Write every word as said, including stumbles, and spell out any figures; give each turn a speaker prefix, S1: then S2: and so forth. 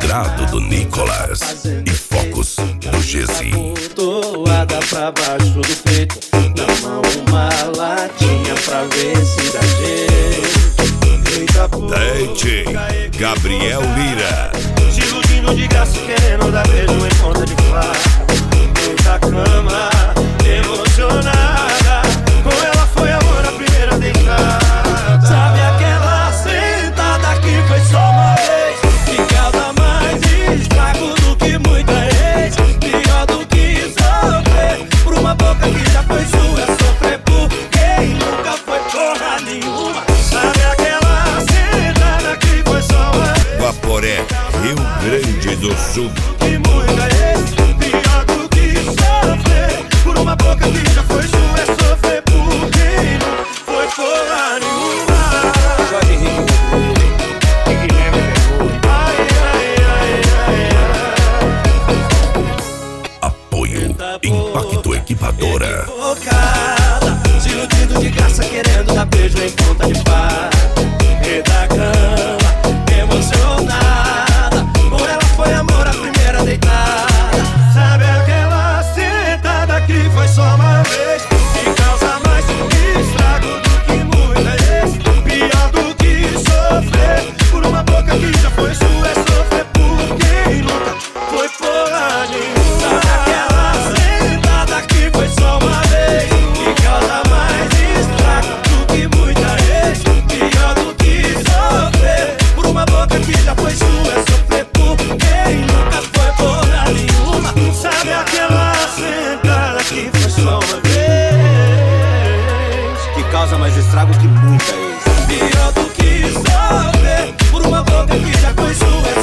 S1: Quadrado do Nicolas e Focus do Gessi.
S2: Toada pra baixo do peito, na mão uma latinha pra ver se dá jeito. Eita porra,
S1: D J Gabriel Lira.
S2: se iludindo de graça, querendo dar beijo em ponta de faca. Eita cama, emocionada, com ela foi amor a primeira deitada. Sabe aquela sentada que foi só uma vez, que causa mais estrago do que muita ex. Pior do que sofrer por uma boca que já foi sua, sofrer por quem nunca foi porra nenhuma. Sabe aquela sentada que foi só uma vez,
S1: Guaporé, Rio Grande do Sul.
S2: que muita ex. Pior do que sofrer por uma boca que já foi sua, é sofrer por quem nunca foi porra nenhuma. Jorge Henrique, Henrique Leme, ai, ai, ai, ai, ai.
S1: Apoio Impacto Equipadora.
S2: Focada, se iludindo de graça, querendo dar beijo em ponta de faca. Eita cama, emocionada, com ela foi amor a primeira deitada. Sabe aquela sentada que foi só uma vez, que causa mais estrago do que muita ex. Pior do que sofrer por uma boca que já foi sua, é sofrer por quem nunca foi porra nenhuma. Sabe aquela sentada que foi só uma vez, que causa mais estrago do que muita ex. Pior do que sofrer por uma boca que já foi sua, é sofrer por quem nunca foi porra nenhuma. Sabe aquela sentada que foi só uma vez, que causa mais estrago que muita ex. Pior do que sofrer por uma boca que já foi sua,